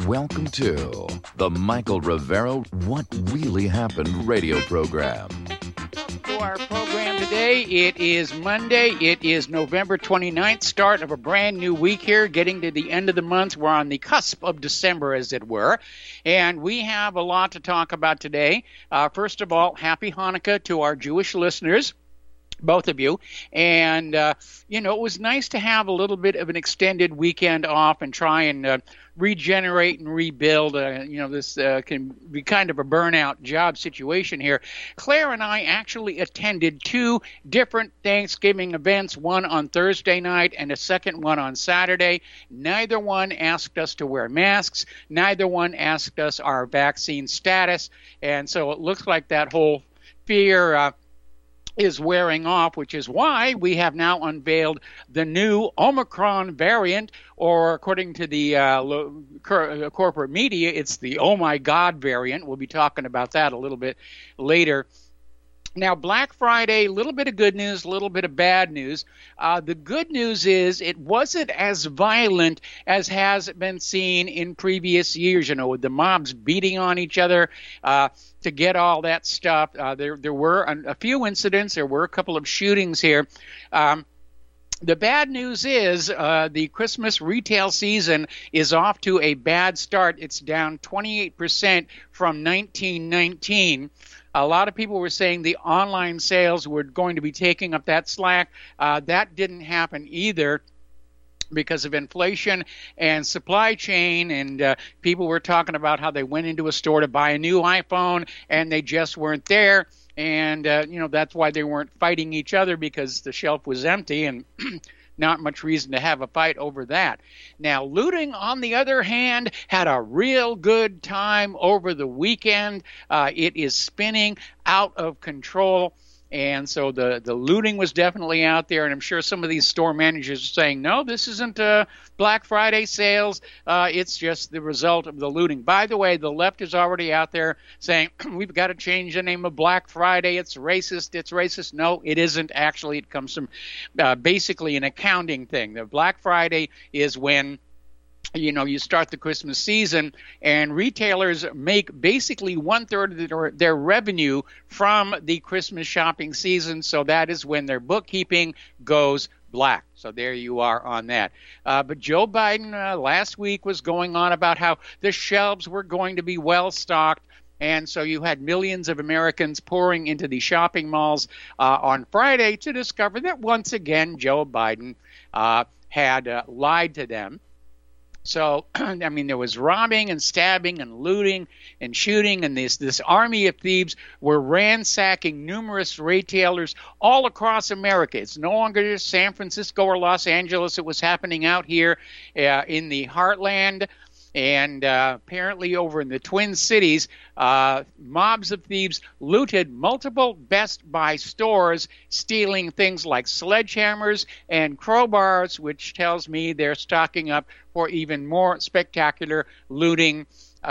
Welcome to the Michael Rivera What Really Happened radio program. To our program today, it is Monday. It is November 29th, start of a brand new week here, getting to the end of the month. We're on the cusp of December, as it were, and we have a lot to talk about today. First of all, happy Hanukkah to our Jewish listeners. Both of you. And, it was nice to have a little bit of an extended weekend off and try and regenerate and rebuild. This can be kind of a burnout job situation here. Claire and I actually attended two different Thanksgiving events, one on Thursday night and a second one on Saturday. Neither one asked us to wear masks. Neither one asked us our vaccine status. And so it looks like that whole fear is wearing off, which is why we have now unveiled the new Omicron variant, or according to the corporate media, it's the Oh My God variant. We'll be talking about that a little bit later. Now, Black Friday, a little bit of good news, a little bit of bad news. The good news is it wasn't as violent as has been seen in previous years, with the mobs beating on each other to get all that stuff. There were a few incidents. There were a couple of shootings here. The bad news is the Christmas retail season is off to a bad start. It's down 28% from 1919. A lot of people were saying the online sales were going to be taking up that slack. That didn't happen either because of inflation and supply chain, and people were talking about how they went into a store to buy a new iPhone and they just weren't there. And, that's why they weren't fighting each other, because the shelf was empty and not much reason to have a fight over that. Now, looting, on the other hand, had a real good time over the weekend. It is spinning out of control. And so the looting was definitely out there, and I'm sure some of these store managers are saying, no, this isn't Black Friday sales. It's just the result of the looting. By the way, the left is already out there saying, we've got to change the name of Black Friday. It's racist. It's racist. No, it isn't. Actually, it comes from basically an accounting thing. The Black Friday is when you start the Christmas season, and retailers make basically 1/3 of their revenue from the Christmas shopping season. So that is when their bookkeeping goes black. So there you are on that. But Joe Biden last week was going on about how the shelves were going to be well stocked. And so you had millions of Americans pouring into the shopping malls on Friday to discover that once again Joe Biden had lied to them. So, there was robbing and stabbing and looting and shooting, and this army of thieves were ransacking numerous retailers all across America. It's no longer just San Francisco or Los Angeles. It was happening out here in the heartland. And apparently over in the Twin Cities, mobs of thieves looted multiple Best Buy stores, stealing things like sledgehammers and crowbars, which tells me they're stocking up for even more spectacular looting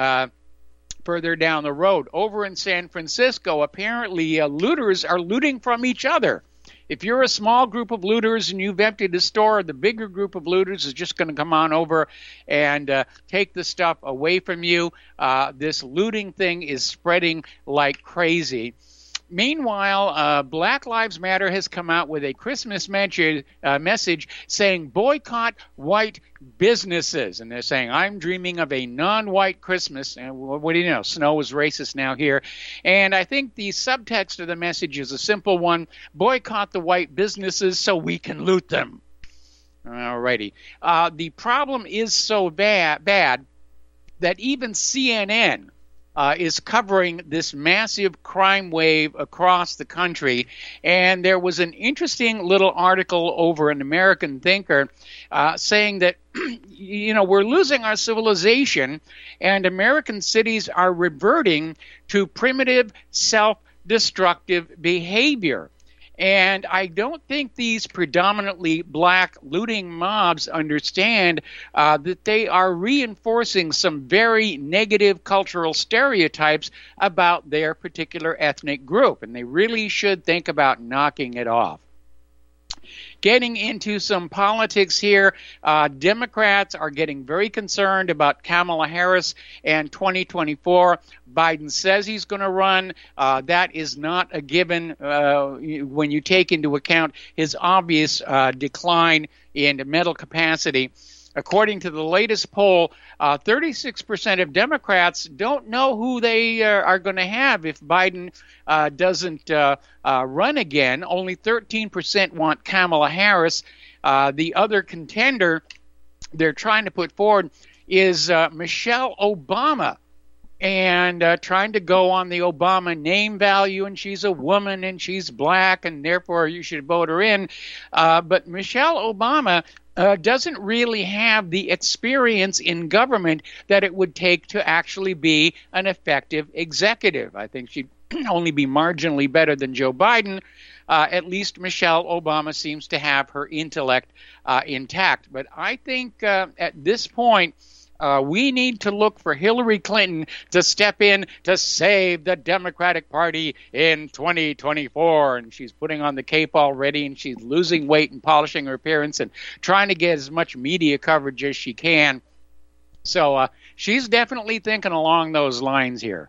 further down the road. Over in San Francisco, apparently looters are looting from each other. If you're a small group of looters and you've emptied the store, the bigger group of looters is just going to come on over and take the stuff away from you. This looting thing is spreading like crazy. Meanwhile, Black Lives Matter has come out with a Christmas message saying boycott white businesses. And they're saying, I'm dreaming of a non-white Christmas. And what do you know? Snow is racist now here. And I think the subtext of the message is a simple one. Boycott the white businesses so we can loot them. All righty. The problem is so bad that even CNN is covering this massive crime wave across the country. And there was an interesting little article over an American Thinker saying that, we're losing our civilization and American cities are reverting to primitive, self-destructive behavior. And I don't think these predominantly black looting mobs understand that they are reinforcing some very negative cultural stereotypes about their particular ethnic group. And they really should think about knocking it off. getting into some politics here, Democrats are getting very concerned about Kamala Harris and 2024. Biden says he's going to run. That is not a given when you take into account his obvious decline in mental capacity. According to the latest poll, 36% of Democrats don't know who they are going to have if Biden doesn't run again. Only 13% want Kamala Harris. The other contender they're trying to put forward is Michelle Obama, and trying to go on the Obama name value, and she's a woman and she's black, and therefore you should vote her in. But Michelle Obama doesn't really have the experience in government that it would take to actually be an effective executive. I think she'd only be marginally better than Joe Biden. At least Michelle Obama seems to have her intellect intact. But I think at this point, we need to look for Hillary Clinton to step in to save the Democratic Party in 2024. And she's putting on the cape already, and she's losing weight and polishing her appearance and trying to get as much media coverage as she can. So she's definitely thinking along those lines here.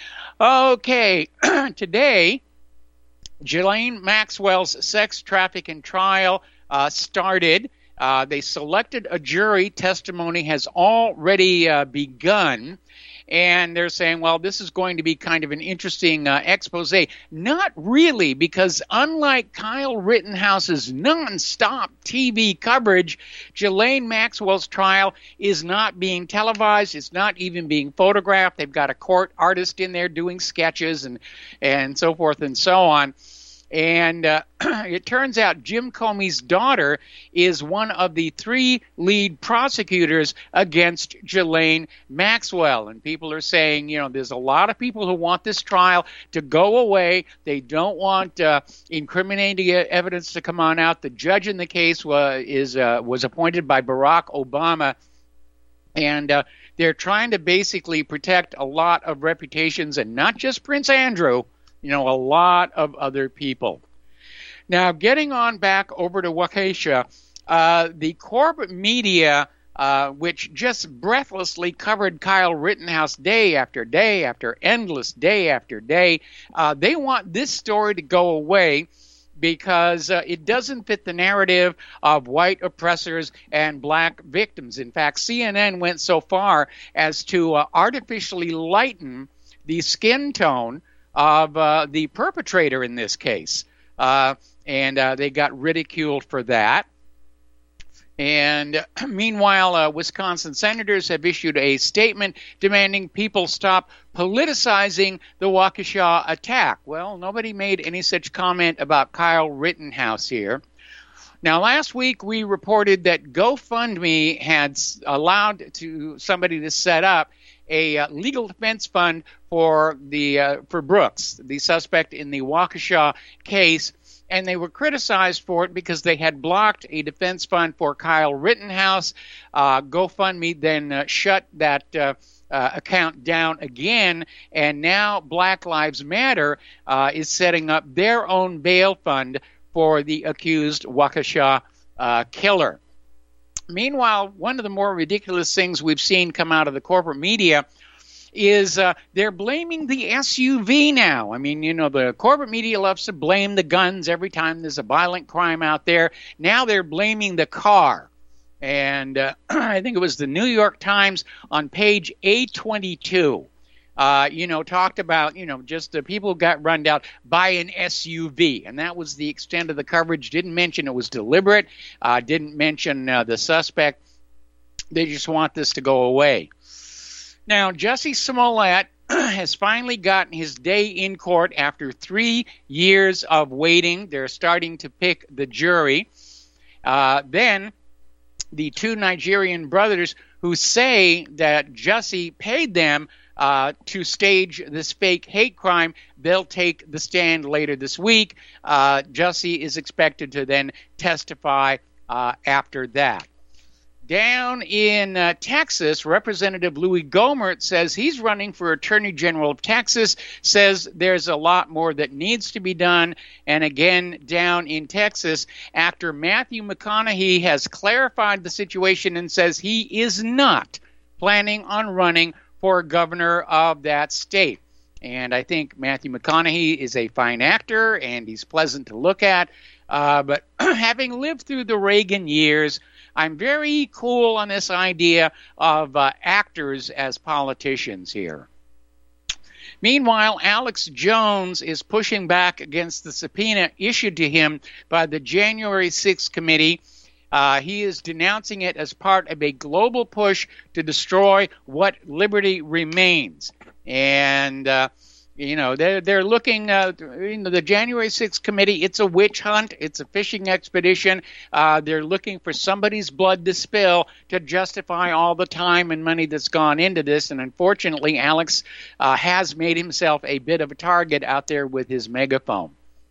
Okay, today, Ghislaine Maxwell's sex trafficking trial started. They selected a jury. Testimony has already begun. And they're saying, well, this is going to be kind of an interesting expose. Not really, because unlike Kyle Rittenhouse's nonstop TV coverage, Ghislaine Maxwell's trial is not being televised. It's not even being photographed. They've got a court artist in there doing sketches and so forth and so on. And it turns out Jim Comey's daughter is one of the 3 lead prosecutors against Ghislaine Maxwell. And people are saying, there's a lot of people who want this trial to go away. They don't want incriminating evidence to come on out. The judge in the case was appointed by Barack Obama. And they're trying to basically protect a lot of reputations, and not just Prince Andrew, a lot of other people. Now, getting on back over to Waukesha, the corporate media, which just breathlessly covered Kyle Rittenhouse day after day after endless day after day, they want this story to go away because it doesn't fit the narrative of white oppressors and black victims. In fact, CNN went so far as to artificially lighten the skin tone of the perpetrator in this case. And they got ridiculed for that. And meanwhile, Wisconsin senators have issued a statement demanding people stop politicizing the Waukesha attack. Well, nobody made any such comment about Kyle Rittenhouse here. Now, last week we reported that GoFundMe had allowed somebody to set up a legal defense fund for Brooks, the suspect in the Waukesha case, and they were criticized for it because they had blocked a defense fund for Kyle Rittenhouse. GoFundMe then shut that account down again, and now Black Lives Matter is setting up their own bail fund for the accused Waukesha killer. Meanwhile, one of the more ridiculous things we've seen come out of the corporate media is they're blaming the SUV now. I mean, the corporate media loves to blame the guns every time there's a violent crime out there. Now they're blaming the car. And I think it was the New York Times on page A22, talked about, just the people who got run down by an SUV. And that was the extent of the coverage. Didn't mention it was deliberate. Didn't mention the suspect. They just want this to go away. Now, Jussie Smollett has finally gotten his day in court after 3 years of waiting. They're starting to pick the jury. Then the 2 Nigerian brothers who say that Jussie paid them to stage this fake hate crime, they'll take the stand later this week. Jussie is expected to then testify after that. Down in Texas, Representative Louis Gohmert says he's running for Attorney General of Texas, says there's a lot more that needs to be done. And again, down in Texas, actor Matthew McConaughey has clarified the situation and says he is not planning on running for governor of that state. And I think Matthew McConaughey is a fine actor and he's pleasant to look at. But having lived through the Reagan years, I'm very cool on this idea of actors as politicians here. Meanwhile, Alex Jones is pushing back against the subpoena issued to him by the January 6th committee. He is denouncing it as part of a global push to destroy what liberty remains. And they're looking, the January 6th committee, it's a witch hunt. It's a fishing expedition. They're looking for somebody's blood to spill to justify all the time and money that's gone into this. And unfortunately, Alex has made himself a bit of a target out there with his megaphone.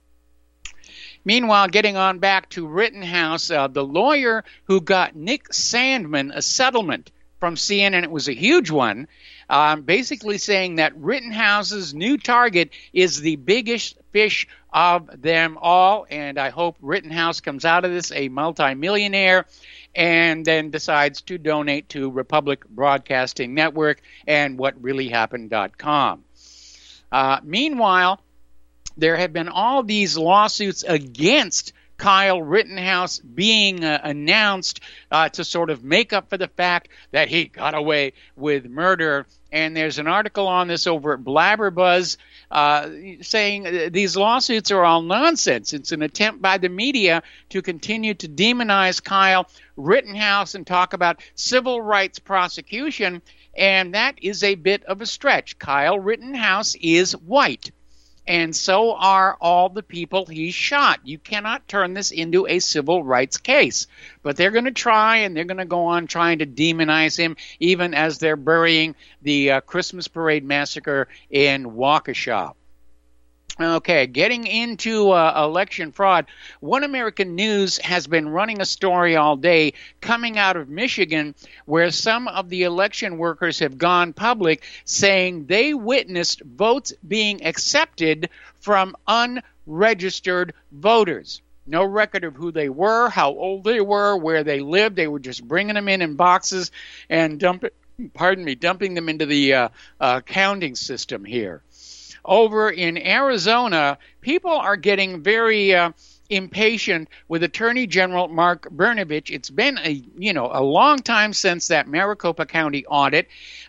Meanwhile, getting on back to Rittenhouse, the lawyer who got Nick Sandmann a settlement from CNN, it was a huge one, basically saying that Rittenhouse's new target is the biggest fish of them all, and I hope Rittenhouse comes out of this a multimillionaire and then decides to donate to Republic Broadcasting Network and whatreallyhappened.com. Meanwhile, there have been all these lawsuits against Kyle Rittenhouse being announced to sort of make up for the fact that he got away with murder. And there's an article on this over at Blabberbuzz saying these lawsuits are all nonsense. It's an attempt by the media to continue to demonize Kyle Rittenhouse and talk about civil rights prosecution. And that is a bit of a stretch. Kyle Rittenhouse is white. And so are all the people he shot. You cannot turn this into a civil rights case. But they're going to try, and they're going to go on trying to demonize him, even as they're burying the Christmas parade massacre in Waukesha. Okay, getting into election fraud, One American News has been running a story all day coming out of Michigan where some of the election workers have gone public saying they witnessed votes being accepted from unregistered voters. No record of who they were, how old they were, where they lived. They were just bringing them in boxes and dumping them into the counting system here. Over in Arizona, people are getting very impatient with Attorney General Mark Brnovich. It's been a long time since that Maricopa County audit.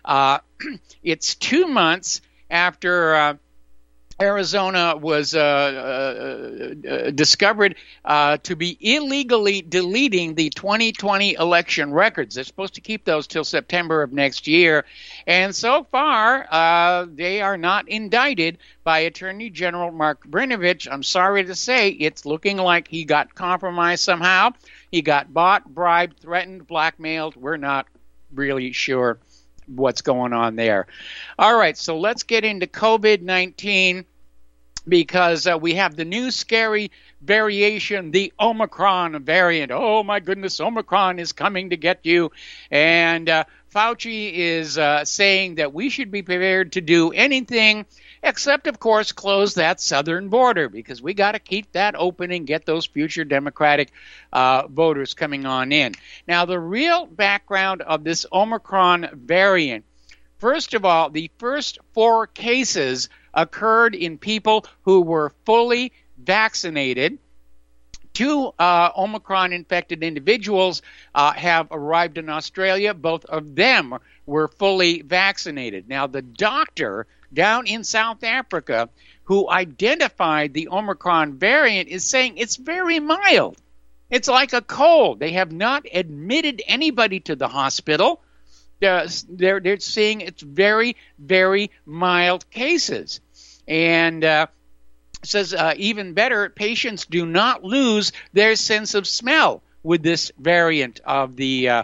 It's 2 months after Arizona was discovered to be illegally deleting the 2020 election records. They're supposed to keep those till September of next year. And so far, they are not indicted by Attorney General Mark Brnovich. I'm sorry to say, it's looking like he got compromised somehow. He got bought, bribed, threatened, blackmailed. We're not really sure what's going on there. All right, so let's get into COVID-19 because we have the new scary variation, the Omicron variant. Oh, my goodness, Omicron is coming to get you. And Fauci is saying that we should be prepared to do anything except, of course, close that southern border because we got to keep that open and get those future Democratic voters coming on in. Now, the real background of this Omicron variant, first of all, the first 4 cases occurred in people who were fully vaccinated. 2 Omicron-infected individuals have arrived in Australia. Both of them were fully vaccinated. Now, the doctor down in South Africa who identified the Omicron variant is saying it's very mild. It's like a cold. They have not admitted anybody to the hospital. They're saying it's very, very mild cases. And says even better, patients do not lose their sense of smell with this variant of the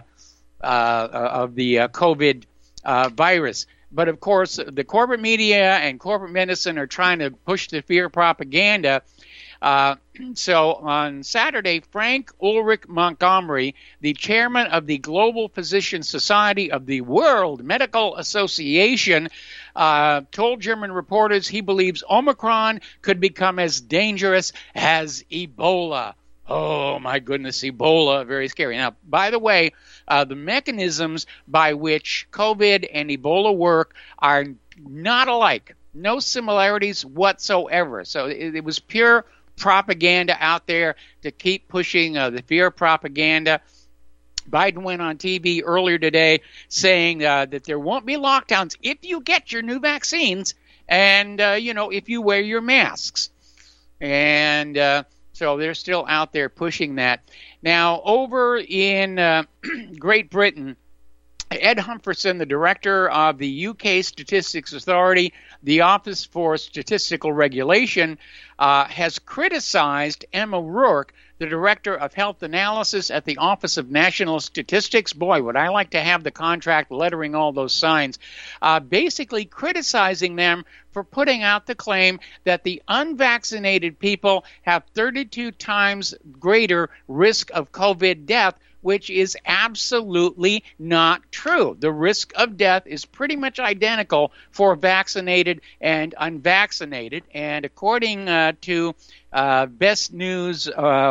COVID virus. But of course, the corporate media and corporate medicine are trying to push the fear propaganda. So on Saturday, Frank Ulrich Montgomery, the chairman of the Global Physician Society of the World Medical Association, told German reporters he believes Omicron could become as dangerous as Ebola. Oh, my goodness, Ebola, very scary. Now, by the way, the mechanisms by which COVID and Ebola work are not alike. No similarities whatsoever. So it was pure propaganda out there to keep pushing the fear propaganda. Biden went on TV earlier today saying that there won't be lockdowns if you get your new vaccines and, if you wear your masks. And so they're still out there pushing that. Now, over in Great Britain, Ed Humphreys, the director of the UK Statistics Authority, the Office for Statistical Regulation, has criticized Emma Rourke, the director of health analysis at the Office of National Statistics. Boy, would I like to have the contract lettering all those signs. Basically criticizing them for putting out the claim that the unvaccinated people have 32 times greater risk of COVID death, which is absolutely not true. The risk of death is pretty much identical for vaccinated and unvaccinated. And according to Best News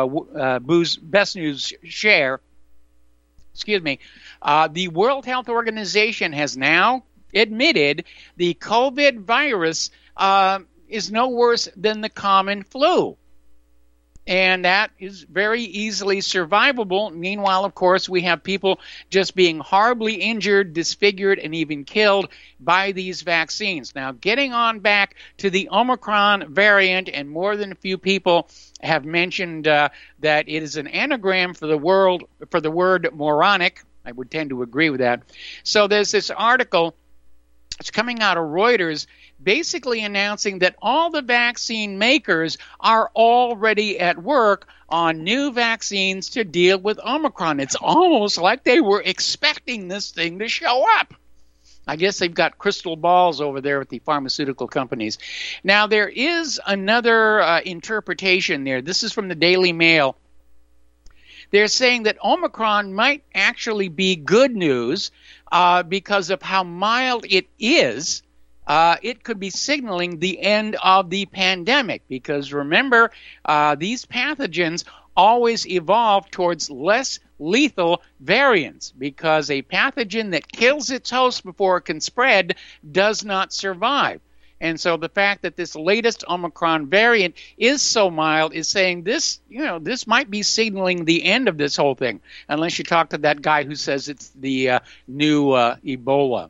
Share, the World Health Organization has now admitted the COVID virus is no worse than the common flu. And that is very easily survivable. Meanwhile, of course, we have people just being horribly injured, disfigured, and even killed by these vaccines. Now, getting on back to the Omicron variant, and more than a few people have mentioned that it is an anagram for the word moronic. I would tend to agree with that. So there's this article. It's coming out of Reuters, basically announcing that all the vaccine makers are already at work on new vaccines to deal with Omicron. It's almost like they were expecting this thing to show up. I guess they've got crystal balls over there at the pharmaceutical companies. Now, there is another interpretation there. This is from the Daily Mail. They're saying that Omicron might actually be good news because of how mild it is. It could be signaling the end of the pandemic because, remember, these pathogens always evolve towards less lethal variants because a pathogen that kills its host before it can spread does not survive. And so the fact that this latest Omicron variant is so mild is saying this might be signaling the end of this whole thing, unless you talk to that guy who says it's the new Ebola.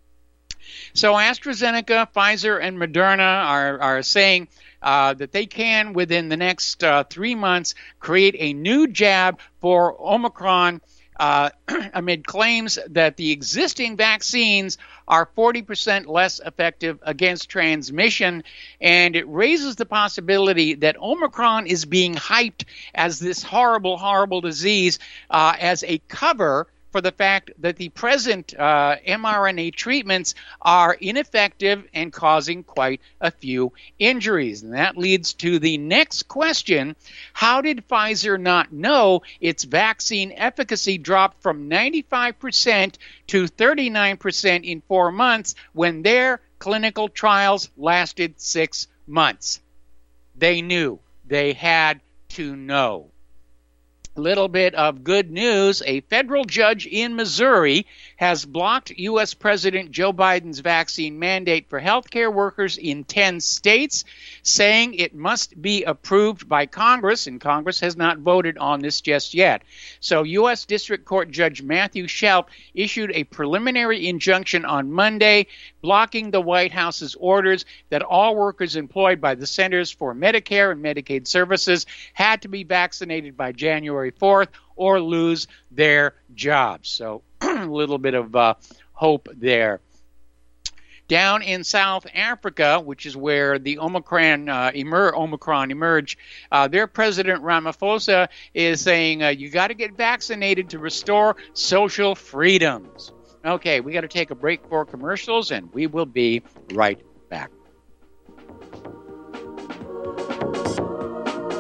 So AstraZeneca, Pfizer, and Moderna are saying that they can, within the next 3 months, create a new jab for Omicron amid claims that the existing vaccines are 40% less effective against transmission, and it raises the possibility that Omicron is being hyped as this horrible, horrible disease as a cover for the fact that the present mRNA treatments are ineffective and causing quite a few injuries. And that leads to the next question. How did Pfizer not know its vaccine efficacy dropped from 95% to 39% in 4 months when their clinical trials lasted 6 months? They knew. They had to know. Little bit of good news. A federal judge in Missouri has blocked U.S. President Joe Biden's vaccine mandate for healthcare workers in 10 states, saying it must be approved by Congress, and Congress has not voted on this just yet. So U.S. District Court Judge Matthew Shelp issued a preliminary injunction on Monday, blocking the White House's orders that all workers employed by the Centers for Medicare and Medicaid Services had to be vaccinated by January 4th or lose their jobs. So a little bit of hope there. Down in South Africa, which is where the Omicron emerged, their President Ramaphosa is saying you got to get vaccinated to restore social freedoms. Okay, we got to take a break for commercials, and we will be right back.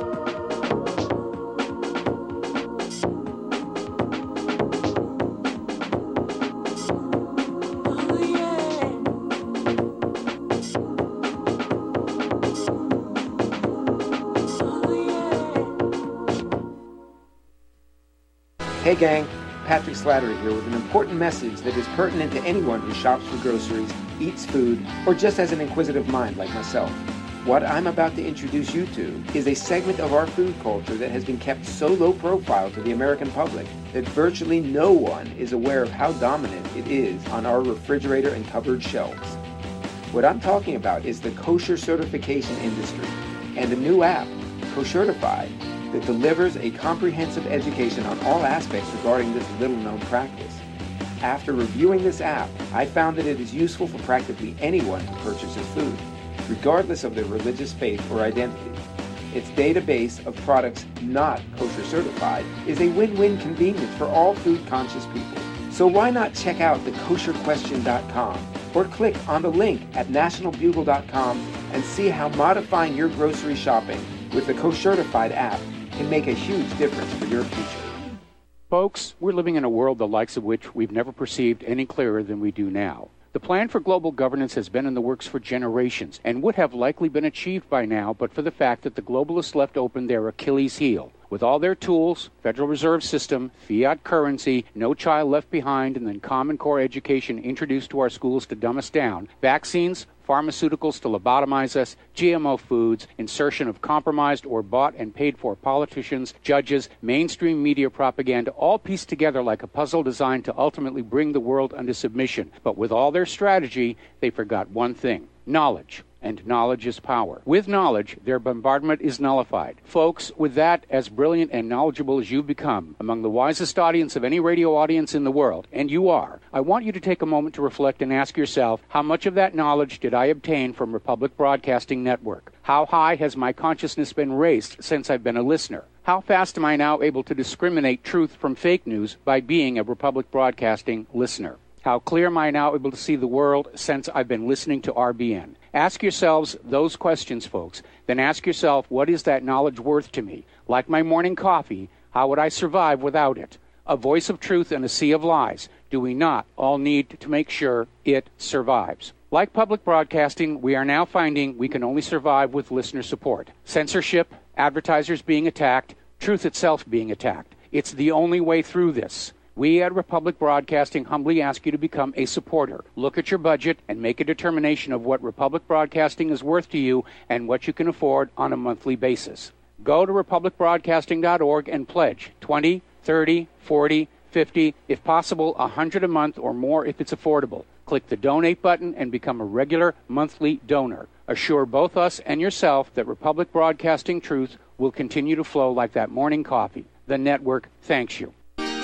Hey gang, Patrick Slattery here with an important message that is pertinent to anyone who shops for groceries, eats food, or just has an inquisitive mind like myself. What I'm about to introduce you to is a segment of our food culture that has been kept so low profile to the American public that virtually no one is aware of how dominant it is on our refrigerator and cupboard shelves. What I'm talking about is the kosher certification industry and a new app, Koshertified, that delivers a comprehensive education on all aspects regarding this little-known practice. After reviewing this app, I found that it is useful for practically anyone who purchases food, regardless of their religious faith or identity. Its database of products not kosher certified is a win-win convenience for all food-conscious people. So why not check out thekosherquestion.com or click on the link at nationalbugle.com and see how modifying your grocery shopping with the Koshertified app can make a huge difference for your future. Folks, we're living in a world the likes of which we've never perceived any clearer than we do now. The plan for global governance has been in the works for generations and would have likely been achieved by now but for the fact that the globalists left open their Achilles heel. With all their tools, Federal Reserve System, fiat currency, no child left behind, and then Common Core education introduced to our schools to dumb us down, vaccines, pharmaceuticals to lobotomize us, GMO foods, insertion of compromised or bought and paid for politicians, judges, mainstream media propaganda, all pieced together like a puzzle designed to ultimately bring the world under submission. But with all their strategy, they forgot one thing: knowledge. And knowledge is power. With knowledge, their bombardment is nullified. Folks, with that, as brilliant and knowledgeable as you've become, among the wisest audience of any radio audience in the world, and you are, I want you to take a moment to reflect and ask yourself, how much of that knowledge did I obtain from Republic Broadcasting Network? How high has my consciousness been raised since I've been a listener? How fast am I now able to discriminate truth from fake news by being a Republic Broadcasting listener? How clear am I now able to see the world since I've been listening to RBN? Ask yourselves those questions, folks. Then ask yourself, what is that knowledge worth to me? Like my morning coffee, how would I survive without it? A voice of truth in a sea of lies. Do we not all need to make sure it survives? Like public broadcasting, we are now finding we can only survive with listener support. Censorship, advertisers being attacked, truth itself being attacked. It's the only way through this. We at Republic Broadcasting humbly ask you to become a supporter. Look at your budget and make a determination of what Republic Broadcasting is worth to you and what you can afford on a monthly basis. Go to republicbroadcasting.org and pledge $20, $30, $40, $50, if possible, $100 a month or more if it's affordable. Click the donate button and become a regular monthly donor. Assure both us and yourself that Republic Broadcasting truth will continue to flow like that morning coffee. The network thanks you.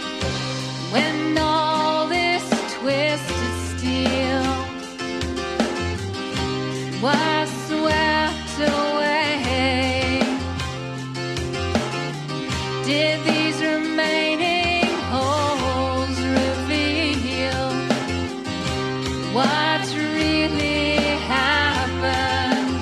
When all this twisted steel was swept away, did these remaining holes reveal what really happened?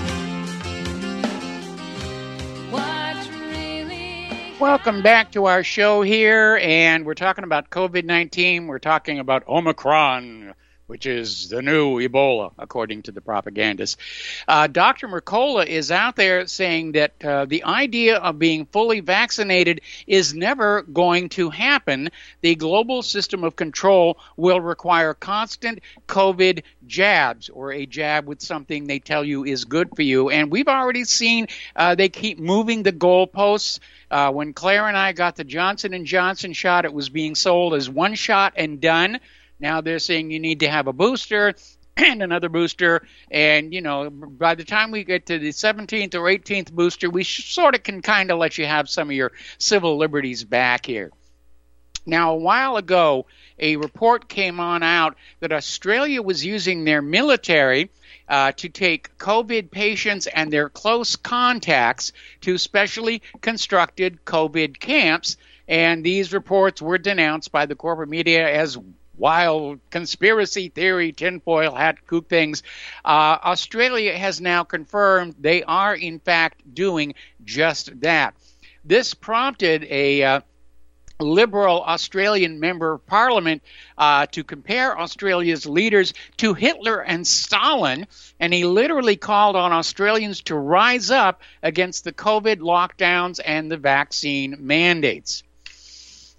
What really Welcome back to our show here, and we're talking about COVID-19. We're talking about Omicron, which is the new Ebola, according to the propagandists. Dr. Mercola is out there saying that the idea of being fully vaccinated is never going to happen. The global system of control will require constant COVID jabs, or a jab with something they tell you is good for you. And we've already seen they keep moving the goalposts. When Claire and I got the Johnson & Johnson shot, it was being sold as one shot and done. Now they're saying you need to have a booster and another booster. And, you know, by the time we get to the 17th or 18th booster, we sort of can kind of let you have some of your civil liberties back here. Now, a while ago, a report came on out that Australia was using their military to take COVID patients and their close contacts to specially constructed COVID camps. And these reports were denounced by the corporate media as wild conspiracy theory, tinfoil hat, kook things. Australia has now confirmed they are, in fact, doing just that. This prompted a Liberal Australian member of parliament to compare Australia's leaders to Hitler and Stalin, and he literally called on Australians to rise up against the COVID lockdowns and the vaccine mandates.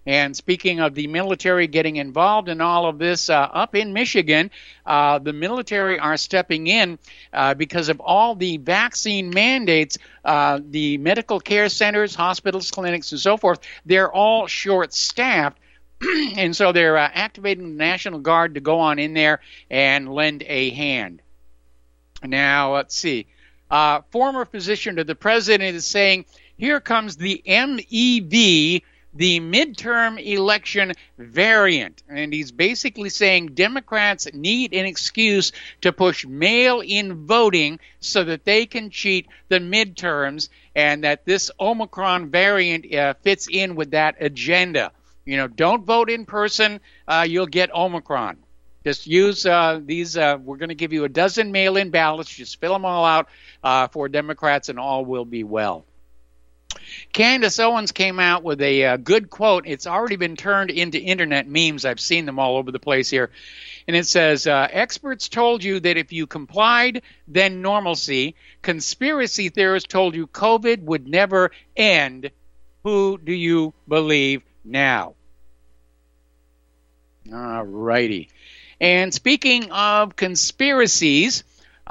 And speaking of the military getting involved in all of this, up in Michigan, the military are stepping in because of all the vaccine mandates. The medical care centers, hospitals, clinics, and so forth, they're all short-staffed. And so they're activating the National Guard to go on in there and lend a hand. Now, let's see. Former physician to the president is saying, here comes the MEV, the midterm election variant. And he's basically saying Democrats need an excuse to push mail-in voting so that they can cheat the midterms, and that this Omicron variant fits in with that agenda. You know, don't vote in person, you'll get Omicron. Just use these, we're going to give you a dozen mail-in ballots, just fill them all out for Democrats and all will be well. Candace Owens came out with a good quote. It's already been turned into internet memes. I've seen them all over the place here. And it says, experts told you that if you complied, then normalcy. Conspiracy theorists told you COVID would never end. Who do you believe now? All righty. And speaking of conspiracies,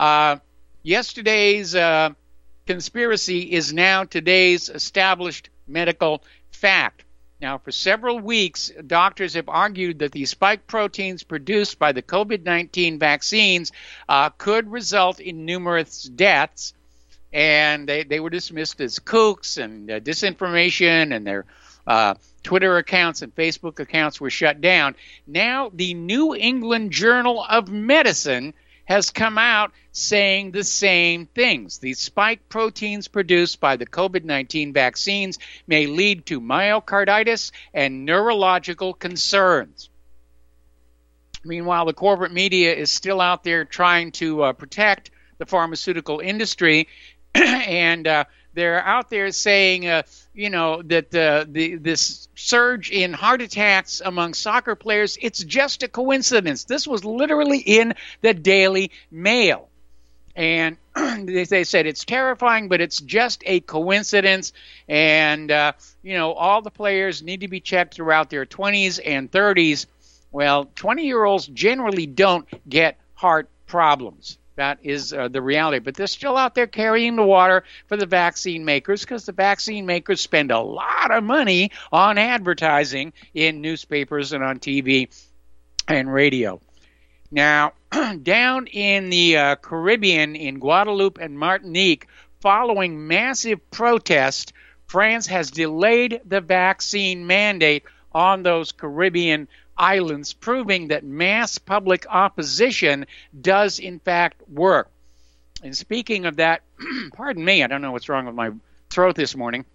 yesterday's conspiracy is now today's established medical fact. Now, for several weeks, doctors have argued that the spike proteins produced by the COVID-19 vaccines could result in numerous deaths, and they were dismissed as kooks and disinformation, and their Twitter accounts and Facebook accounts were shut down. Now, the New England Journal of Medicine has come out saying the same things. The spike proteins produced by the COVID-19 vaccines may lead to myocarditis and neurological concerns. Meanwhile, the corporate media is still out there trying to protect the pharmaceutical industry, and they're out there saying, that this surge in heart attacks among soccer players, it's just a coincidence. This was literally in the Daily Mail. And they said it's terrifying, but it's just a coincidence. And, all the players need to be checked throughout their 20s and 30s. Well, 20-year-olds generally don't get heart problems. That is the reality. But they're still out there carrying the water for the vaccine makers, because the vaccine makers spend a lot of money on advertising in newspapers and on TV and radio. Now, down in the Caribbean, in Guadeloupe and Martinique, following massive protest, France has delayed the vaccine mandate on those Caribbean islands, proving that mass public opposition does in fact work. And speaking of that, pardon me, I don't know what's wrong with my throat this morning.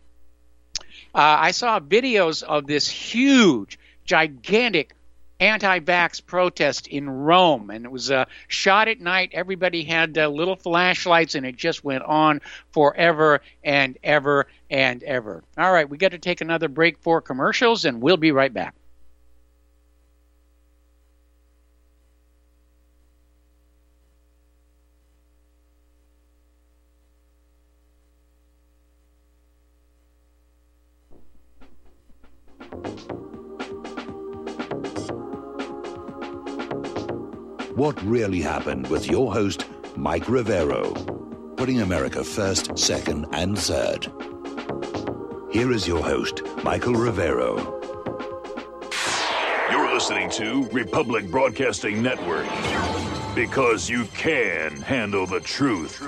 I saw videos of this huge, gigantic anti-vax protest in Rome, and it was shot at night. Everybody had little flashlights, and it just went on forever and ever and ever. All right, we got to take another break for commercials, and we'll be right back. What Really Happened with your host, Mike Rivero, putting America first, second, and third. Here is your host, Michael Rivero. You're listening to Republic Broadcasting Network, because you can handle the truth.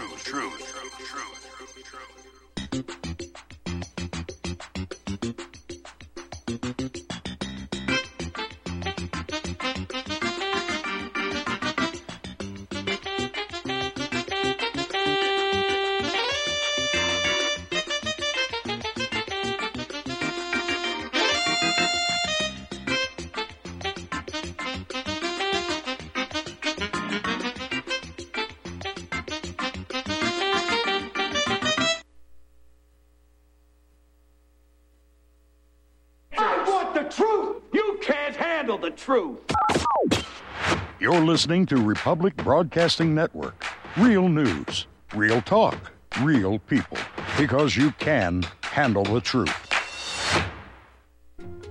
You're listening to Republic Broadcasting Network. Real news, real talk, real people. Because you can handle the truth.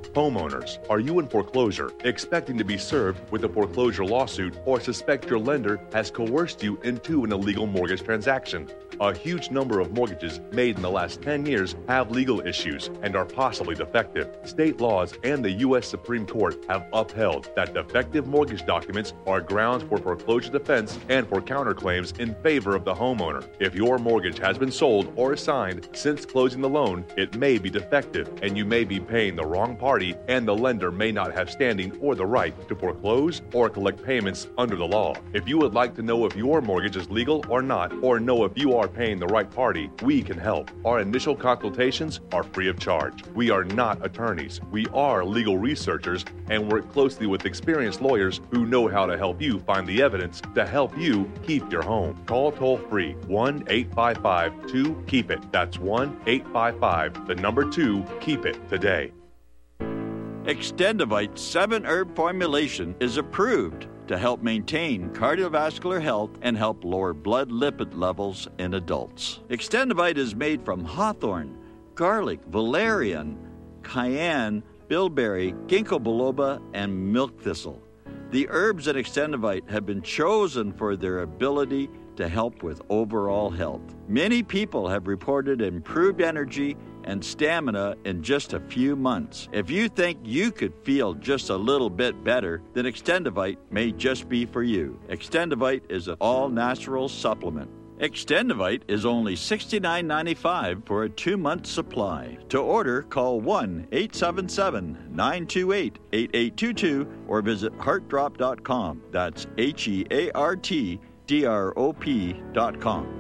Homeowners, are you in foreclosure, expecting to be served with a foreclosure lawsuit, or suspect your lender has coerced you into an illegal mortgage transaction? A huge number of mortgages made in the last 10 years have legal issues and are possibly defective. State laws and the U.S. Supreme Court have upheld that defective mortgage documents are grounds for foreclosure defense and for counterclaims in favor of the homeowner. If your mortgage has been sold or assigned since closing the loan, it may be defective and you may be paying the wrong party, and the lender may not have standing or the right to foreclose or collect payments under the law. If you would like to know if your mortgage is legal or not, or know if you are paying the right party, we can help. Our initial consultations are free of charge. We are not attorneys. We are legal researchers and work closely with experienced lawyers who know how to help you find the evidence to help you keep your home. Call toll-free 1-855-2-KEEP-IT. That's 1-855-2-KEEP-IT today. Extendivite 7-herb formulation is approved to help maintain cardiovascular health and help lower blood lipid levels in adults. Extendivite is made from hawthorn, garlic, valerian, cayenne, bilberry, ginkgo biloba, and milk thistle. The herbs in Extendivite have been chosen for their ability to help with overall health. Many people have reported improved energy and stamina in just a few months. If you think you could feel just a little bit better, then Extendivite may just be for you. Extendivite is an all-natural supplement. Extendivite is only $69.95 for a 2-month supply. To order, call 1-877-928-8822 or visit heartdrop.com. That's HEARTDROP.com.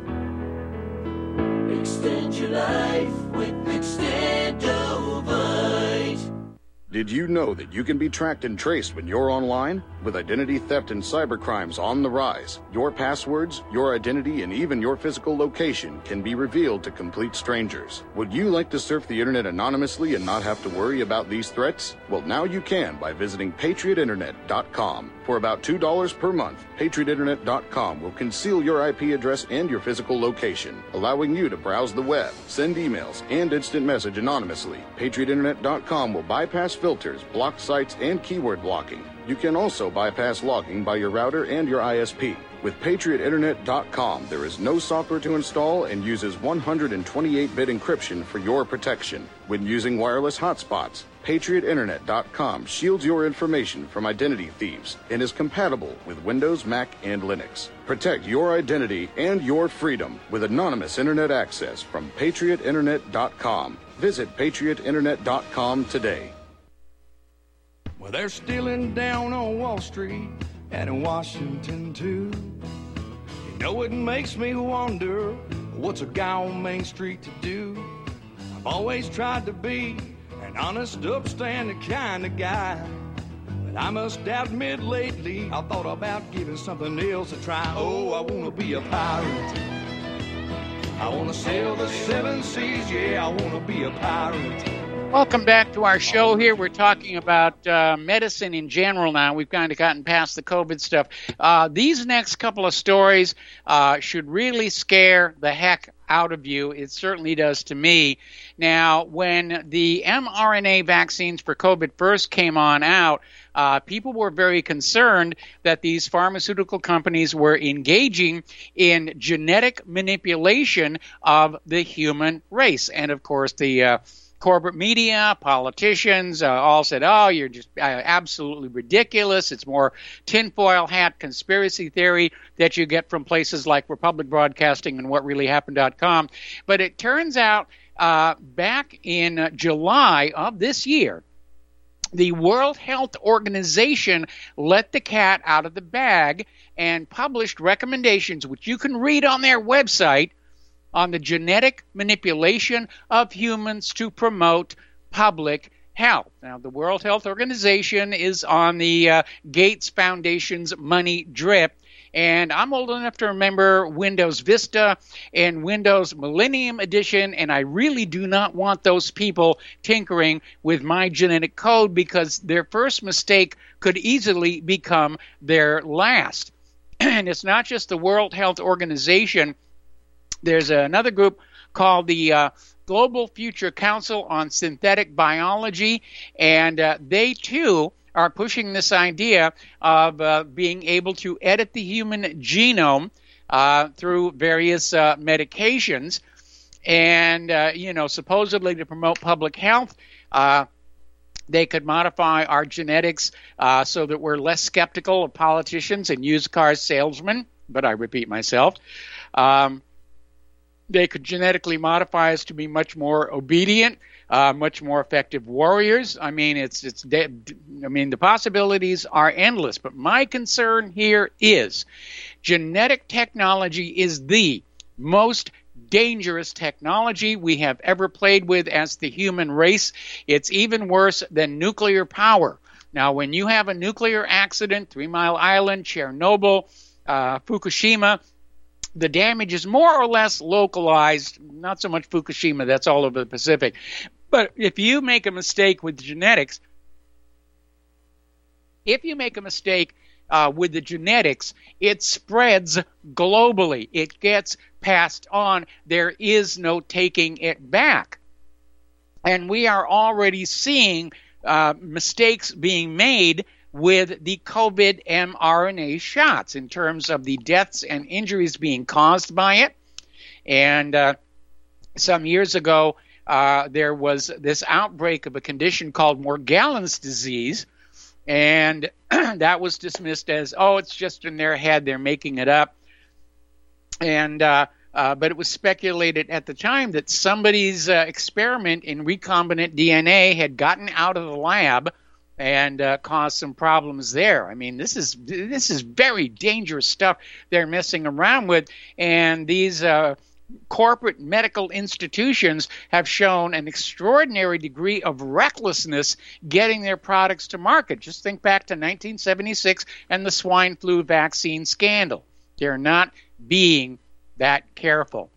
Extend your life with Extendovite. Did you know that you can be tracked and traced when you're online? With identity theft and cybercrimes on the rise, your passwords, your identity, and even your physical location can be revealed to complete strangers. Would you like to surf the internet anonymously and not have to worry about these threats? Well, now you can by visiting patriotinternet.com. For about $2 per month, patriotinternet.com will conceal your IP address and your physical location, allowing you to browse the web, send emails, and instant message anonymously. patriotinternet.com will bypass filters, block sites, and keyword blocking. You can also bypass logging by your router and your ISP. With PatriotInternet.com, there is no software to install and uses 128-bit encryption for your protection. When using wireless hotspots, PatriotInternet.com shields your information from identity thieves and is compatible with Windows, Mac, and Linux. Protect your identity and your freedom with anonymous internet access from PatriotInternet.com. Visit PatriotInternet.com today. Well, they're stealing down on Wall Street and in Washington, too. You know, it makes me wonder, what's a guy on Main Street to do? I've always tried to be an honest, upstanding kind of guy. But I must admit lately, I thought about giving something else a try. Oh, I want to be a pirate. I want to sail the 7 seas, yeah, I want to be a pirate. Welcome back to our show here. We're talking about medicine in general now. We've kind of gotten past the COVID stuff. These next couple of stories should really scare the heck out of you. It certainly does to me. Now, when the mRNA vaccines for COVID first came on out, people were very concerned that these pharmaceutical companies were engaging in genetic manipulation of the human race. And, of course, the corporate media, politicians all said, oh, you're just absolutely ridiculous. It's more tinfoil hat conspiracy theory that you get from places like Republic Broadcasting and WhatReallyHappened.com. But it turns out back in July of this year, the World Health Organization let the cat out of the bag and published recommendations, which you can read on their website, on the genetic manipulation of humans to promote public health. Now, the World Health Organization is on the Gates Foundation's money drip, and I'm old enough to remember Windows Vista and Windows Millennium Edition, and I really do not want those people tinkering with my genetic code because their first mistake could easily become their last. And it's not just the World Health Organization. There's another group called the Global Future Council on Synthetic Biology, and they too are pushing this idea of being able to edit the human genome through various medications, and supposedly to promote public health. They could modify our genetics so that we're less skeptical of politicians and used car salesmen, but I repeat myself. They could genetically modify us to be much more obedient, much more effective warriors. I mean, the possibilities are endless. But my concern here is genetic technology is the most dangerous technology we have ever played with as the human race. It's even worse than nuclear power. Now, when you have a nuclear accident, 3 Mile Island, Chernobyl, Fukushima, the damage is more or less localized, not so much Fukushima, that's all over the Pacific. But if you make a mistake with genetics, it spreads globally. It gets passed on. There is no taking it back. And we are already seeing mistakes being made with the COVID mRNA shots in terms of the deaths and injuries being caused by it. And some years ago, there was this outbreak of a condition called Morgellons disease, and that was dismissed as, it's just in their head, they're making it up. And but it was speculated at the time that somebody's experiment in recombinant DNA had gotten out of the lab and caused some problems there. I mean, this is very dangerous stuff they're messing around with, and these corporate medical institutions have shown an extraordinary degree of recklessness getting their products to market. Just think back to 1976 and the swine flu vaccine scandal. They're not being that careful.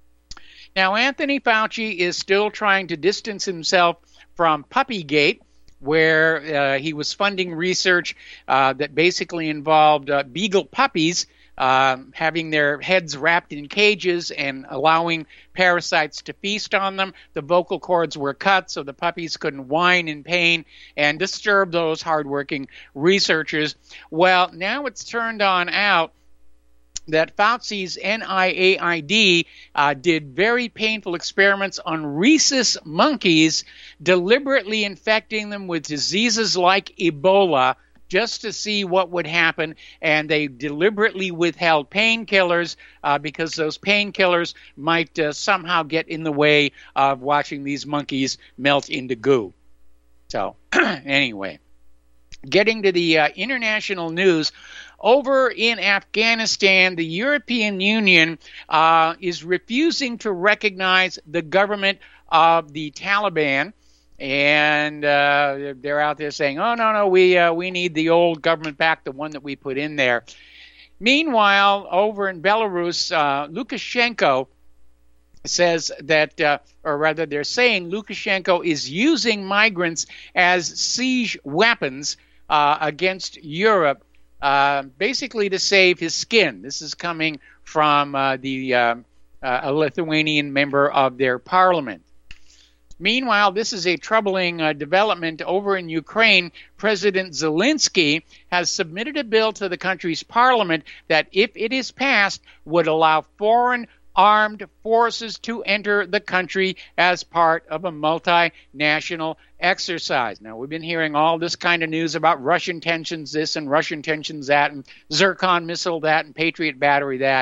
Now, Anthony Fauci is still trying to distance himself from Puppygate, where he was funding research that basically involved beagle puppies having their heads wrapped in cages and allowing parasites to feast on them. The vocal cords were cut so the puppies couldn't whine in pain and disturb those hardworking researchers. Well, now it's turned on out that Fauci's NIAID did very painful experiments on rhesus monkeys, deliberately infecting them with diseases like Ebola just to see what would happen, and they deliberately withheld painkillers because those painkillers might somehow get in the way of watching these monkeys melt into goo. So, anyway, getting to the international news, over in Afghanistan, the European Union is refusing to recognize the government of the Taliban, and they're out there saying, "Oh no, we need the old government back, the one that we put in there." Meanwhile, over in Belarus, Lukashenko says that, or rather, they're saying Lukashenko is using migrants as siege weapons against Europe. Basically to save his skin. This is coming from a Lithuanian member of their parliament. Meanwhile, this is a troubling development over in Ukraine. President Zelensky has submitted a bill to the country's parliament that, if it is passed, would allow foreign armed forces to enter the country as part of a multinational exercise. Now, we've been hearing all this kind of news about Russian tensions this and Russian tensions that, and Zircon missile that, and Patriot battery that.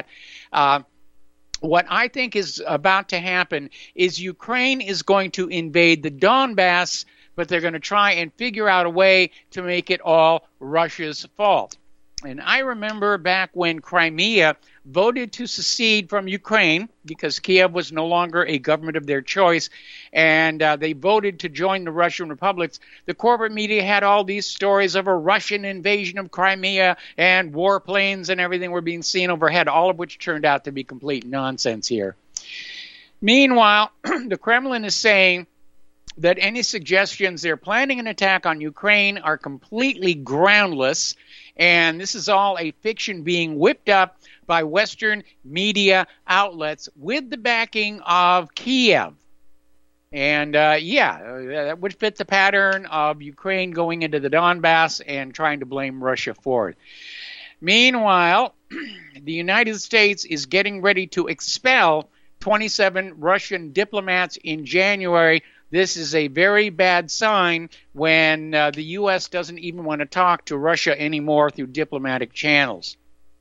What I think is about to happen is Ukraine is going to invade the Donbass, but they're going to try and figure out a way to make it all Russia's fault. And I remember back when Crimea voted to secede from Ukraine because Kiev was no longer a government of their choice, and they voted to join the Russian republics. The corporate media had all these stories of a Russian invasion of Crimea and warplanes and everything were being seen overhead, all of which turned out to be complete nonsense here. Meanwhile, the Kremlin is saying that any suggestions they're planning an attack on Ukraine are completely groundless, and this is all a fiction being whipped up by Western media outlets with the backing of Kiev. And that would fit the pattern of Ukraine going into the Donbass and trying to blame Russia for it. Meanwhile, the United States is getting ready to expel 27 Russian diplomats in January. This is a very bad sign when the U.S. doesn't even want to talk to Russia anymore through diplomatic channels.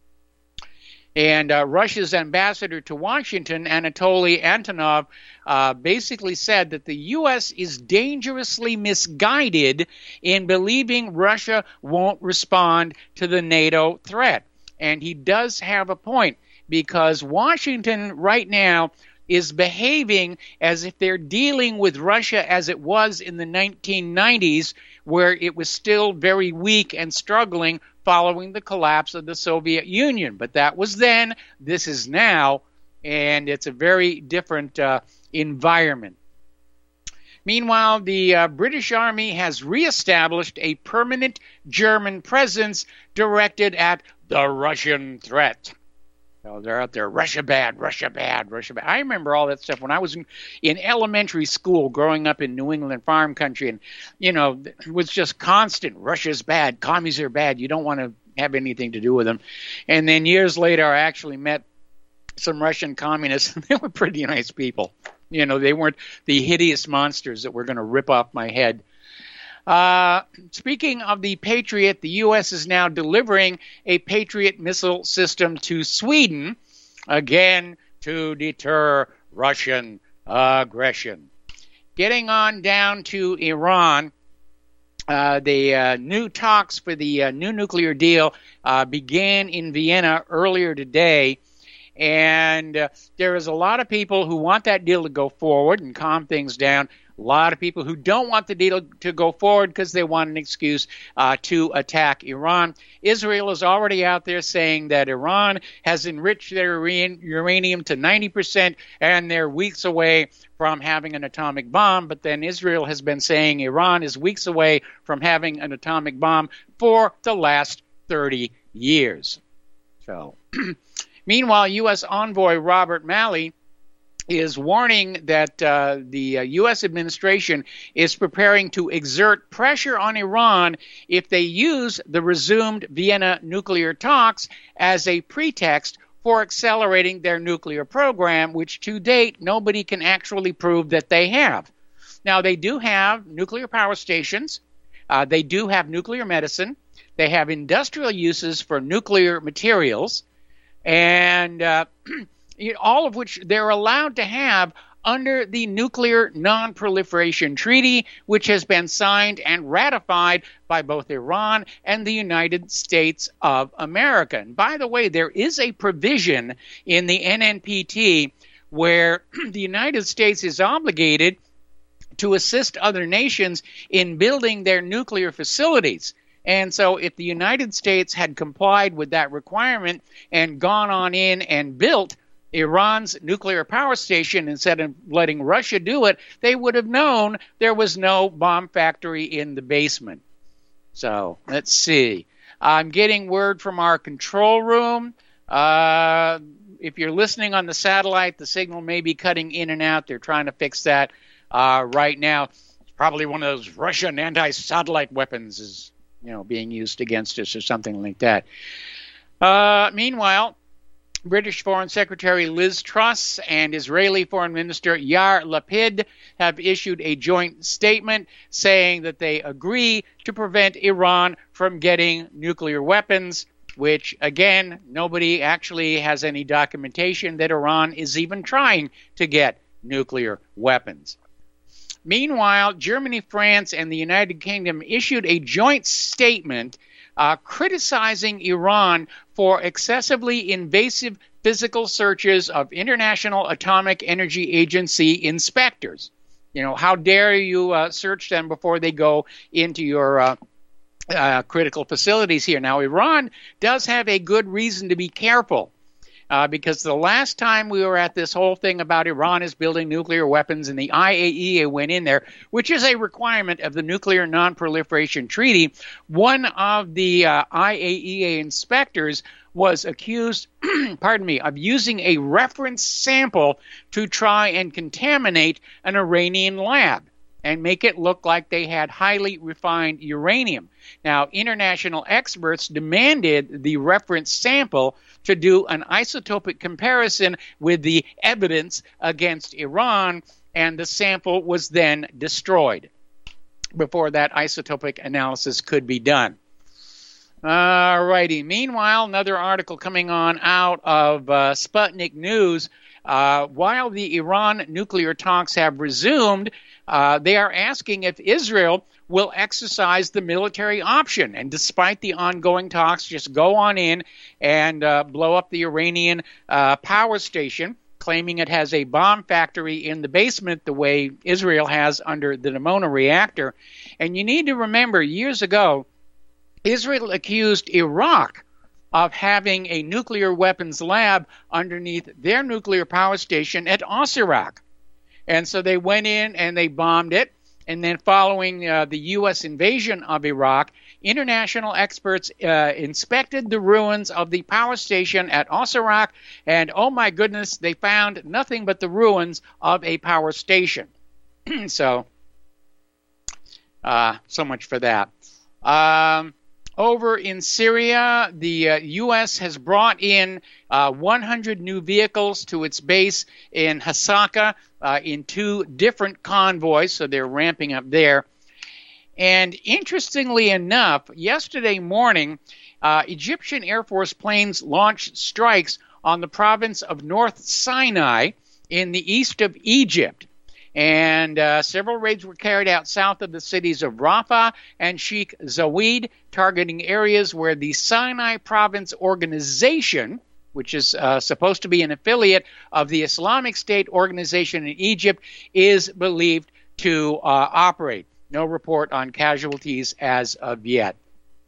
And Russia's ambassador to Washington, Anatoly Antonov, basically said that the U.S. is dangerously misguided in believing Russia won't respond to the NATO threat. And he does have a point, because Washington right now is behaving as if they're dealing with Russia as it was in the 1990s, where it was still very weak and struggling following the collapse of the Soviet Union. But that was then, this is now, and it's a very different environment. Meanwhile, the British Army has reestablished a permanent German presence directed at the Russian threat. So they're out there, Russia bad, Russia bad, Russia bad. I remember all that stuff when I was in elementary school growing up in New England farm country, and, it was just constant, Russia's bad, commies are bad, you don't want to have anything to do with them. And then years later, I actually met some Russian communists, and they were pretty nice people. They weren't the hideous monsters that were going to rip off my head. Speaking of the Patriot, the U.S. is now delivering a Patriot missile system to Sweden, again, to deter Russian aggression. Getting on down to Iran, the new talks for the new nuclear deal began in Vienna earlier today. And there is a lot of people who want that deal to go forward and calm things down. A lot of people who don't want the deal to go forward because they want an excuse to attack Iran. Israel is already out there saying that Iran has enriched their uranium to 90% and they're weeks away from having an atomic bomb. But then Israel has been saying Iran is weeks away from having an atomic bomb for the last 30 years. So, meanwhile, U.S. envoy Robert Malley is warning that the U.S. administration is preparing to exert pressure on Iran if they use the resumed Vienna nuclear talks as a pretext for accelerating their nuclear program, which to date nobody can actually prove that they have. Now, they do have nuclear power stations. They do have nuclear medicine. They have industrial uses for nuclear materials. And all of which they're allowed to have under the Nuclear Non-Proliferation Treaty, which has been signed and ratified by both Iran and the United States of America. And by the way, there is a provision in the NNPT where the United States is obligated to assist other nations in building their nuclear facilities. And so if the United States had complied with that requirement and gone on in and built Iran's nuclear power station instead of letting Russia do it, they would have known there was no bomb factory in the basement. So let's see. I'm getting word from our control room. If you're listening on the satellite, the signal may be cutting in and out. They're trying to fix that right now. It's probably one of those Russian anti-satellite weapons is being used against us or something like that. Meanwhile, British Foreign Secretary Liz Truss and Israeli Foreign Minister Yair Lapid have issued a joint statement saying that they agree to prevent Iran from getting nuclear weapons, which, again, nobody actually has any documentation that Iran is even trying to get nuclear weapons. Meanwhile, Germany, France, and the United Kingdom issued a joint statement criticizing Iran for excessively invasive physical searches of International Atomic Energy Agency inspectors. How dare you search them before they go into your critical facilities here. Now, Iran does have a good reason to be careful. because the last time we were at this whole thing about Iran is building nuclear weapons and the IAEA went in there, which is a requirement of the Nuclear Non-Proliferation Treaty, one of the IAEA inspectors was accused, of using a reference sample to try and contaminate an Iranian lab and make it look like they had highly refined uranium. Now, international experts demanded the reference sample to do an isotopic comparison with the evidence against Iran, and the sample was then destroyed before that isotopic analysis could be done. All righty. Meanwhile, another article coming on out of Sputnik News. While the Iran nuclear talks have resumed, they are asking if Israel will exercise the military option. And despite the ongoing talks, just go on in and blow up the Iranian power station, claiming it has a bomb factory in the basement the way Israel has under the Dimona reactor. And you need to remember, years ago, Israel accused Iraq of having a nuclear weapons lab underneath their nuclear power station at Osirak. And so they went in and they bombed it. And then following the U.S. invasion of Iraq, international experts inspected the ruins of the power station at Osirak. And oh my goodness, they found nothing but the ruins of a power station. So much for that. Over in Syria, the U.S. has brought in 100 new vehicles to its base in Hasaka in 2 different convoys, so they're ramping up there. And interestingly enough, yesterday morning, Egyptian Air Force planes launched strikes on the province of North Sinai in the east of Egypt. And several raids were carried out south of the cities of Rafah and Sheikh Zayed, targeting areas where the Sinai Province Organization, which is supposed to be an affiliate of the Islamic State organization in Egypt, is believed to operate. No report on casualties as of yet.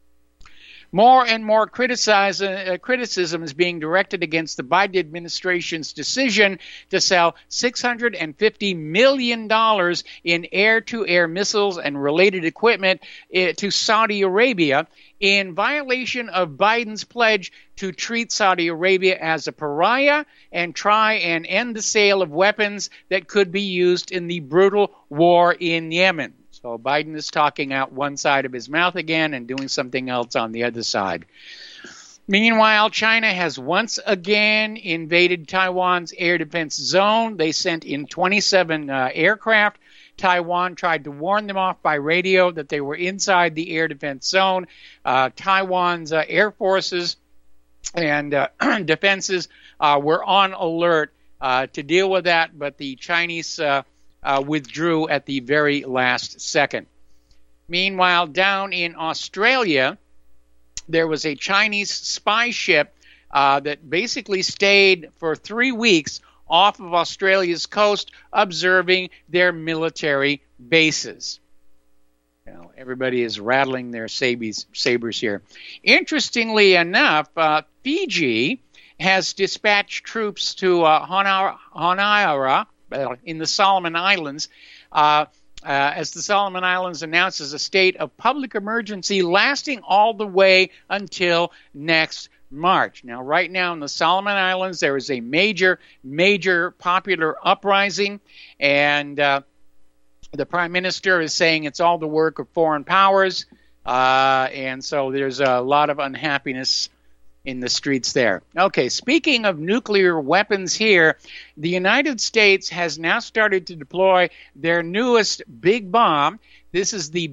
More and more criticism is being directed against the Biden administration's decision to sell $650 million in air-to-air missiles and related equipment to Saudi Arabia in violation of Biden's pledge to treat Saudi Arabia as a pariah and try and end the sale of weapons that could be used in the brutal war in Yemen. So Biden is talking out one side of his mouth again and doing something else on the other side. Meanwhile, China has once again invaded Taiwan's air defense zone. They sent in 27 aircraft. Taiwan tried to warn them off by radio that they were inside the air defense zone. Taiwan's air forces and defenses were on alert to deal with that, but the Chinese withdrew at the very last second. Meanwhile, down in Australia, there was a Chinese spy ship that basically stayed for 3 weeks off of Australia's coast, observing their military bases. Now, everybody is rattling their sabers here. Interestingly enough, Fiji has dispatched troops to Honiara in the Solomon Islands, as the Solomon Islands announces a state of public emergency lasting all the way until next March. Now, right now in the Solomon Islands, there is a major popular uprising, and the Prime Minister is saying it's all the work of foreign powers, and so there's a lot of unhappiness in the streets there. Okay, speaking of nuclear weapons here, the United States has now started to deploy their newest big bomb. This is the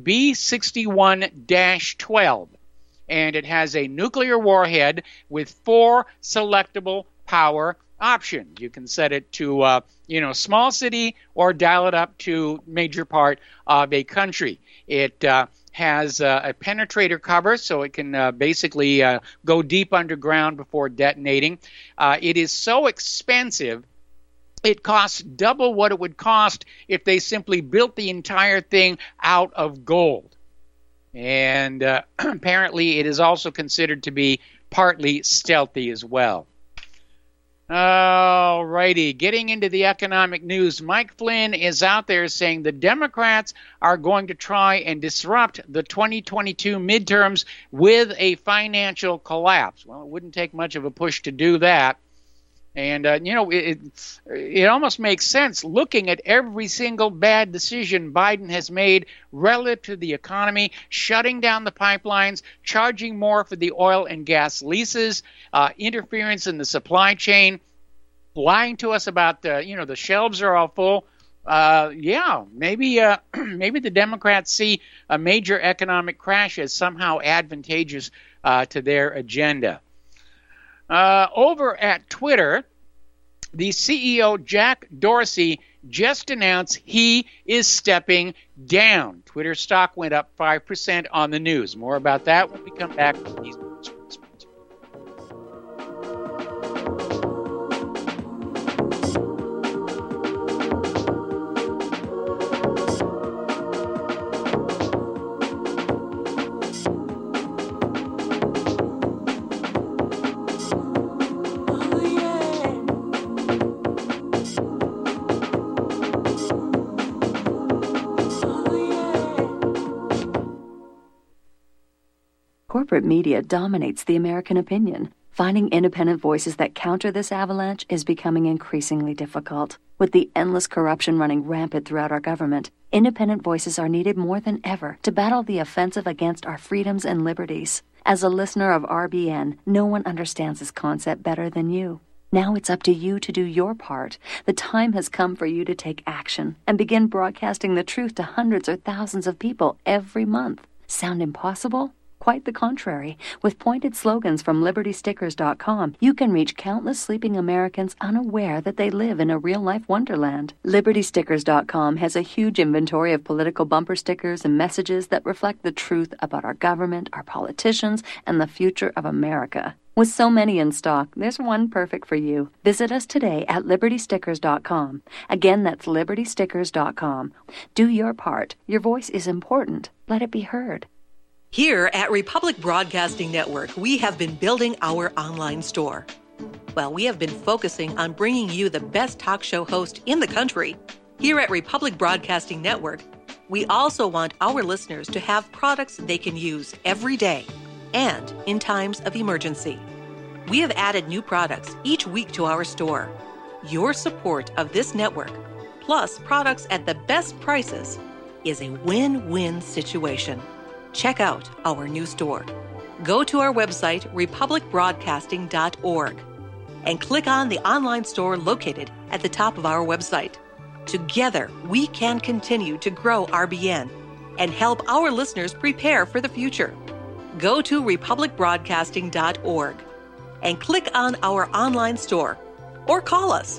B-61-12, and it has a nuclear warhead with 4 selectable power options. You can set it to, small city or dial it up to major part of a country. It has a penetrator cover, so it can basically go deep underground before detonating. It is so expensive, it costs double what it would cost if they simply built the entire thing out of gold. And apparently it is also considered to be partly stealthy as well. All righty. Getting into the economic news, Mike Flynn is out there saying the Democrats are going to try and disrupt the 2022 midterms with a financial collapse. Well, it wouldn't take much of a push to do that. And, it almost makes sense looking at every single bad decision Biden has made relative to the economy, shutting down the pipelines, charging more for the oil and gas leases, interference in the supply chain, lying to us about, the shelves are all full. Maybe the Democrats see a major economic crash as somehow advantageous to their agenda. Over at Twitter, the CEO, Jack Dorsey, just announced he is stepping down. Twitter stock went up 5% on the news. More about that when we come back from these news. Corporate media dominates the American opinion. Finding independent voices that counter this avalanche is becoming increasingly difficult. With the endless corruption running rampant throughout our government, independent voices are needed more than ever to battle the offensive against our freedoms and liberties. As a listener of RBN, no one understands this concept better than you. Now it's up to you to do your part. The time has come for you to take action and begin broadcasting the truth to hundreds or thousands of people every month. Sound impossible? Quite the contrary. With pointed slogans from LibertyStickers.com, you can reach countless sleeping Americans unaware that they live in a real-life wonderland. LibertyStickers.com has a huge inventory of political bumper stickers and messages that reflect the truth about our government, our politicians, and the future of America. With so many in stock, there's one perfect for you. Visit us today at LibertyStickers.com. Again, that's LibertyStickers.com. Do your part. Your voice is important. Let it be heard. Here at Republic Broadcasting Network, we have been building our online store. Well, we have been focusing on bringing you the best talk show host in the country. Here at Republic Broadcasting Network, we also want our listeners to have products they can use every day and in times of emergency. We have added new products each week to our store. Your support of this network, plus products at the best prices, is a win-win situation. Check out our new store. Go to our website, republicbroadcasting.org, and click on the online store located at the top of our website. Together, we can continue to grow RBN and help our listeners prepare for the future. Go to republicbroadcasting.org and click on our online store or call us.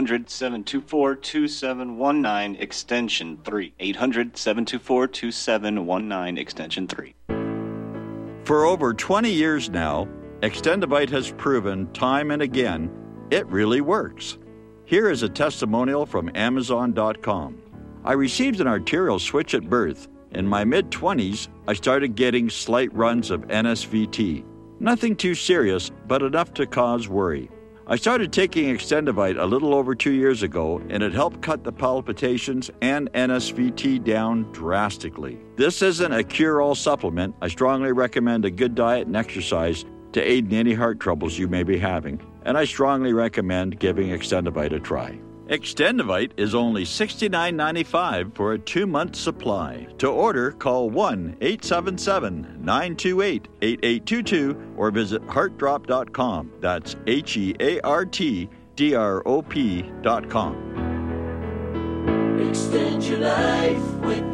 800-724-2719, extension 3. 800-724-2719, extension 3. For over 20 years now, Extendivite has proven time and again it really works. Here is a testimonial from Amazon.com. I received an arterial switch at birth. In my mid-20s, I started getting slight runs of NSVT. Nothing too serious, but enough to cause worry. I started taking Extendivite a little over 2 years ago, and it helped cut the palpitations and NSVT down drastically. This isn't a cure-all supplement. I strongly recommend a good diet and exercise to aid in any heart troubles you may be having, and I strongly recommend giving Extendivite a try. Extendivite is only $69.95 for a 2-month supply. To order, call 1-877-928-8822 or visit heartdrop.com. That's HEARTDROP.com. Extend your life with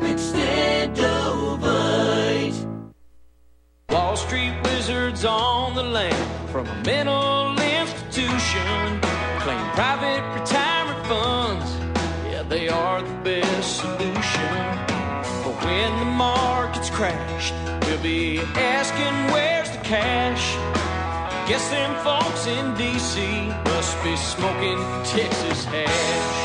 Extendivite. Wall Street wizards on the land from a mental institution claim private retirement funds. Yeah, they are the best solution. But when the markets crash, we'll be asking where's the cash. Guess them folks in D.C. must be smoking Texas hash.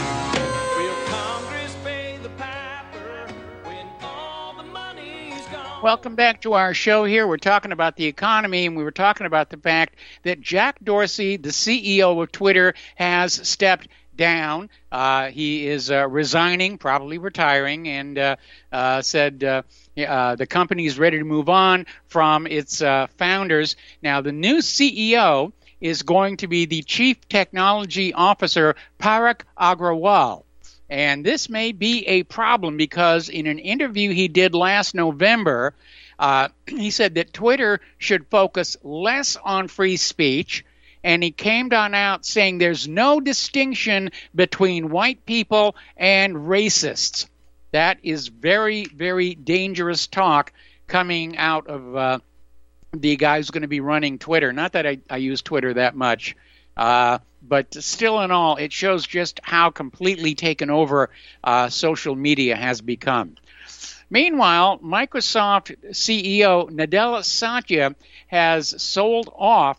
Will Congress pay the piper when all the money's gone? Welcome back to our show here. We're talking about the economy, and we were talking about the fact that Jack Dorsey, the CEO of Twitter, has stepped down. He is resigning, probably retiring, and said the company is ready to move on from its founders. Now, the new CEO is going to be the Chief Technology Officer, Parag Agrawal. And this may be a problem because in an interview he did last November, he said that Twitter should focus less on free speech. And he came down out saying there's no distinction between white people and racists. That is very, very dangerous talk coming out of the guy who's going to be running Twitter. Not that I use Twitter that much. But still in all, it shows just how completely taken over social media has become. Meanwhile, Microsoft CEO Nadella Satya has sold off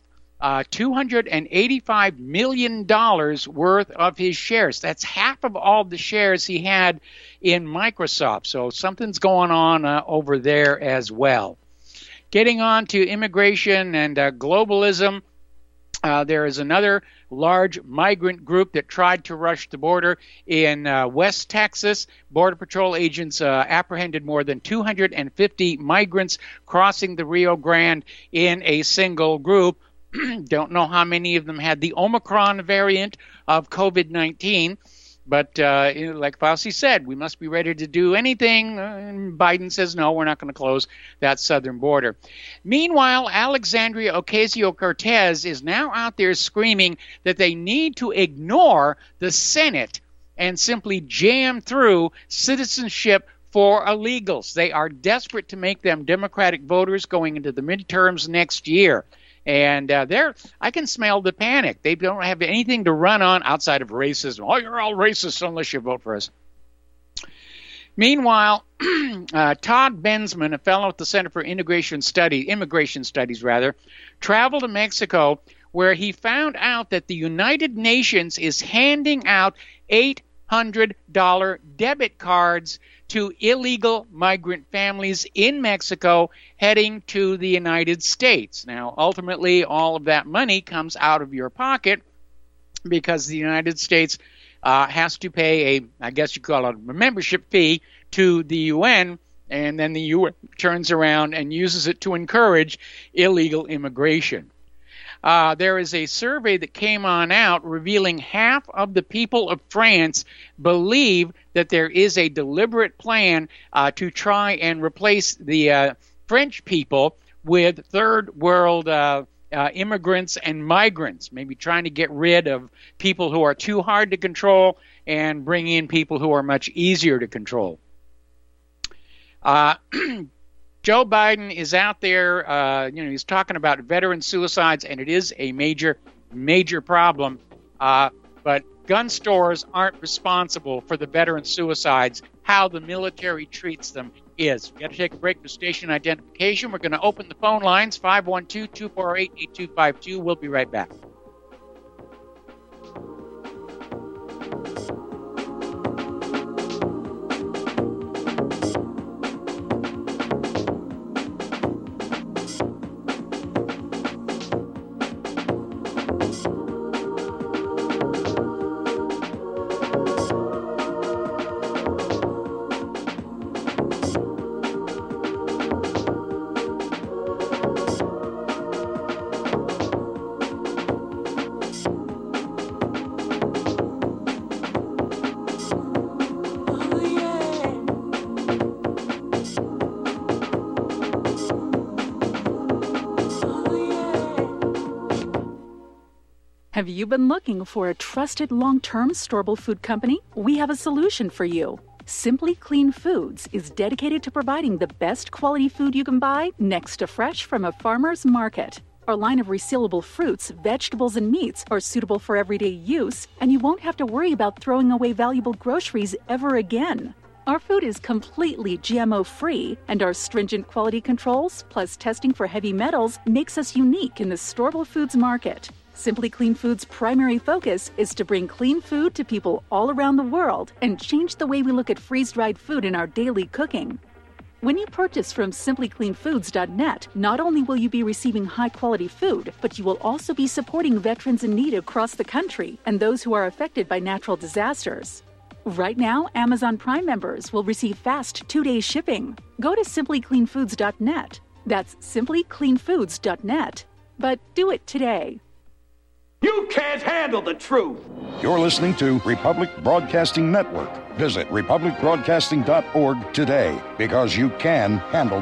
$285 million worth of his shares. That's half of all the shares he had in Microsoft. So something's going on over there as well. Getting on to immigration and globalism. There is another large migrant group that tried to rush the border in West Texas. Border Patrol agents apprehended more than 250 migrants crossing the Rio Grande in a single group. Don't know how many of them had the Omicron variant of COVID-19. But like Fauci said, we must be ready to do anything. And Biden says, no, we're not going to close that southern border. Meanwhile, Alexandria Ocasio-Cortez is now out there screaming that they need to ignore the Senate and simply jam through citizenship for illegals. They are desperate to make them Democratic voters going into the midterms next year. And I can smell the panic. They don't have anything to run on outside of racism. Oh, you're all racist unless you vote for us. Meanwhile, Todd Bensman, a fellow at the Center for Immigration Studies, traveled to Mexico, where he found out that the United Nations is handing out $800 debit cards to illegal migrant families in Mexico heading to the United States. Now, ultimately, all of that money comes out of your pocket because the United States has to pay I guess you call it a membership fee to the UN, and then the UN turns around and uses it to encourage illegal immigration. There is a survey that came on out revealing half of the people of France believe that there is a deliberate plan to try and replace the French people with third world immigrants and migrants, maybe trying to get rid of people who are too hard to control and bring in people who are much easier to control. Joe Biden is out there, he's talking about veteran suicides, and it is a major, major problem. But gun stores aren't responsible for the veteran suicides. How the military treats them is. We've got to take a break for station identification. We're going to open the phone lines, 512-248-8252. We'll be right back. Have you been looking for a trusted long-term storable food company? We have a solution for you. Simply Clean Foods is dedicated to providing the best quality food you can buy next to fresh from a farmer's market. Our line of resealable fruits, vegetables, and meats are suitable for everyday use, and you won't have to worry about throwing away valuable groceries ever again. Our food is completely GMO-free, and our stringent quality controls, plus testing for heavy metals, makes us unique in the storable foods market. Simply Clean Foods' primary focus is to bring clean food to people all around the world and change the way we look at freeze-dried food in our daily cooking. When you purchase from simplycleanfoods.net, not only will you be receiving high-quality food, but you will also be supporting veterans in need across the country and those who are affected by natural disasters. Right now, Amazon Prime members will receive fast 2-day shipping. Go to simplycleanfoods.net. That's simplycleanfoods.net. But do it today. You can't handle the truth. You're listening to Republic Broadcasting Network. Visit republicbroadcasting.org today, because you can handle